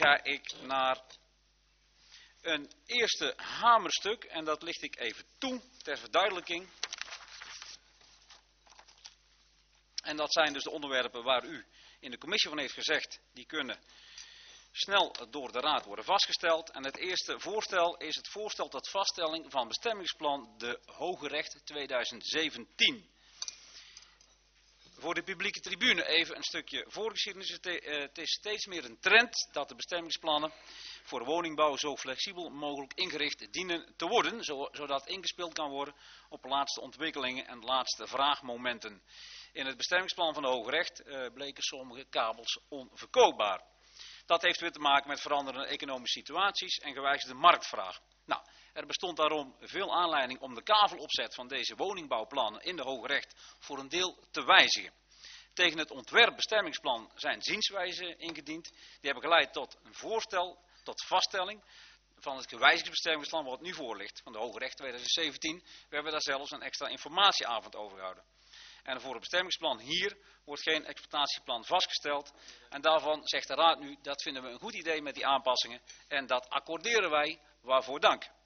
ga ik naar een eerste hamerstuk en dat licht ik even toe ter verduidelijking. En dat zijn dus de onderwerpen waar u in de commissie van heeft gezegd, die kunnen snel door de raad worden vastgesteld. En het eerste voorstel is het voorstel tot vaststelling van bestemmingsplan de Hoge Recht 2017. Voor de publieke tribune even een stukje voorgeschiedenis. Het is steeds meer een trend dat de bestemmingsplannen voor de woningbouw zo flexibel mogelijk ingericht dienen te worden, zodat ingespeeld kan worden op de laatste ontwikkelingen en de laatste vraagmomenten. In het bestemmingsplan van de Hoge Recht bleken sommige kabels onverkoopbaar. Dat heeft weer te maken met veranderende economische situaties en gewijzigde marktvraag. Nou, er bestond daarom veel aanleiding om de kavelopzet van deze woningbouwplannen in de Hoge Recht voor een deel te wijzigen. Tegen het ontwerpbestemmingsplan zijn zienswijzen ingediend. Die hebben geleid tot een voorstel tot vaststelling van het gewijzigde bestemmingsplan wat nu voor ligt, van de Hoge Recht 2017. We hebben daar zelfs een extra informatieavond over gehouden. En voor het bestemmingsplan hier wordt geen exploitatieplan vastgesteld. En daarvan zegt de raad nu, dat vinden we een goed idee met die aanpassingen. En dat accorderen wij, waarvoor dank.